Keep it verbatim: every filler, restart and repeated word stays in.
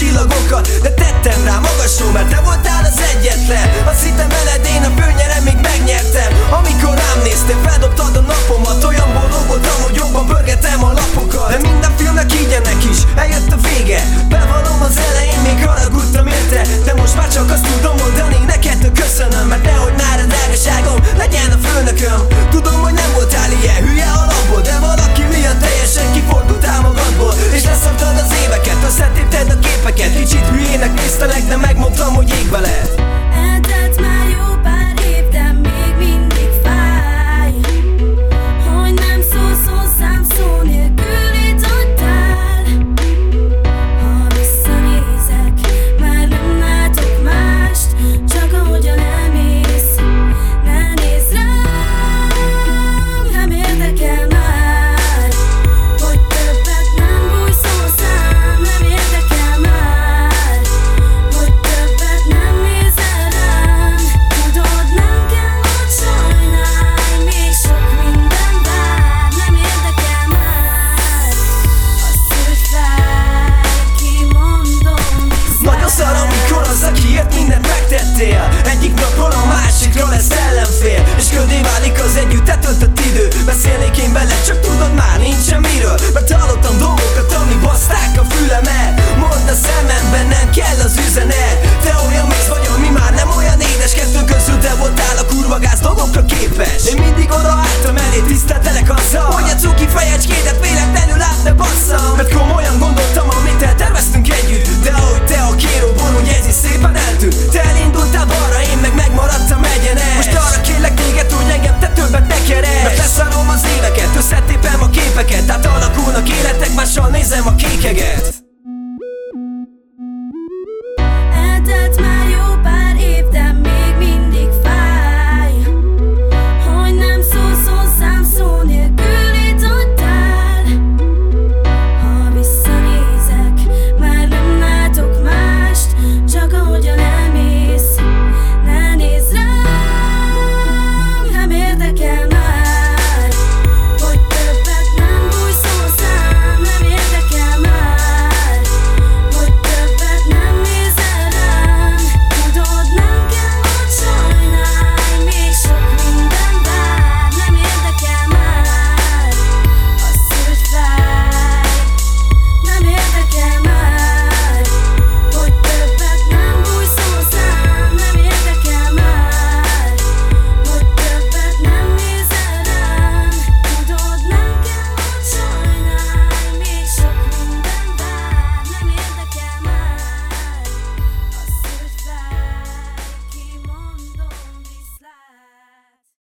csillagokat, de tettem rá magasról, mert te voltál az egyetlen. Azt hittem veled én a főnyerem, még megnyertem. Amikor rám néztél, feldobtad a napomat, olyan boldog voltam, hogy jobban pörgetem a lapokat. De minden filmnek így ennek is eljött a vége. Bevallom, az elején még haragudtam érte, de most már csak azt tudom mondani, neked köszönöm. Mert nehogy nára drágaságom legyen a főnököm. Tudom, hogy nem voltál ilyen hülye alapból, de valaki miatt teljesen kifordultál magadból. És leszabtad az éveket, összetépted a képeket. Kicsit hülyének néztelek, de megmondtam, hogy ég veled. Eltelt már jó pár év, de még mindig fáj, hogy nem szólsz hozzám, szó nélkül itt hagytál. Ha visszanézek, már nem látok mást, csak ahogyan elmész. Ne nézz rám, nem érdekel már, hogy többet nem bújsz hozzám. Nem érdekel már, hogy többet nem nézel rám. Tudod, nem kell, hogy sajnálj, még sok minden vár. Nem érdekel már, azt, hogy fáj, kimondom, viszlát. Nagyon szar, amikor az, akiért mindent megtettél, egyik napról a másikra lesz ellenfél, és ködé válik az együtt eltöltött idő. Beszélnék én vele, csak tudod, már nincsen miről, mert hallottam dolgokat, ami baszták a fülemet. Mondd a szememben, nem kell az üzenet. Te olyan mész vagy, ami már nem olyan édes. Kettőnk közül te voltál a kurva gáz dolgokra képes. Én mindig odaálltam elé, tiszteltelek azzal, hogy a cuki fejecskédet véletlenül át ne basszam. Mert komolyan gondoltam, amit elterveztünk együtt, de ahogy te a kéróból, úgy ez is szépen eltűnt. Te elindultál balra, én meg megmaradtam egyenes. Most arra kérlek téged, hogy engem te többet ne keres. Mert leszarom az éveket, összetépem a képeket, átalakulnak életek, mással nézem a kékeget.